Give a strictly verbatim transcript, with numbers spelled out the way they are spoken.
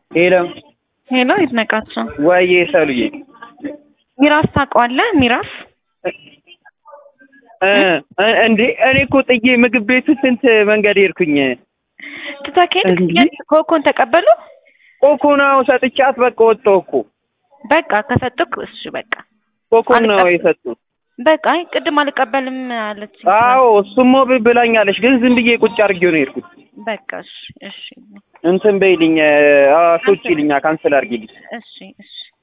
ሄሎ ሄሎ ይድነቃቸው ወይ ሰሉዬ ሚራፍ ታውቀዋለህ? ሚራፍ እ እንዴ እኔ እኮ ጥዬ ምግብ ቤቱ ስንት መንገድ ሄድኩኝ። ትታከኝ ኮኮን ተቀበሉ ኮኮን ነው ሰጥቻት በቃ ወጣሁ እኮ። በቃ ከሰጡክ እሺ በቃ ኮኮን ነው የሰጡት። በቃ አይ ቅድም አልቀበልም አለች። አዎ እሱሞ ብላኛለች፣ ግን ዝም ብዬ ቁጭ አድርጌው ነው የሄድኩት። በቃ እሺ እሺ እንትን በይልኝ አሶጪልኛ ካንሰል አድርጊልኝ። እሺ እሺ